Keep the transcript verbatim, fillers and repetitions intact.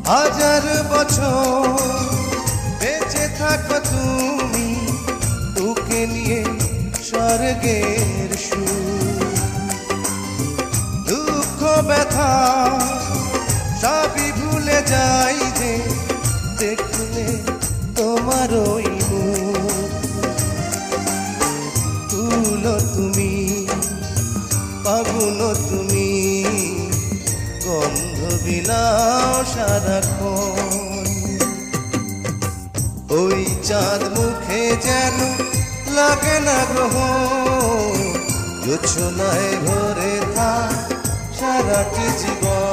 হাজার বছর বেঁচে থাকো তুমি, তোকে নিয়ে স্বর্গের সুর। দুঃখ ব্যথা সবই ভুলে যাই যে দেখলে তোমার ওই মুখ। তুলো তুমি, ফাগুন তুমি, গন্ধ বিলাও সারাক্ষণ। ওই চাঁদ মুখে যেন লাগে না গ্রহণ, জোছনায় ভরে থাক সারাটি জীবন।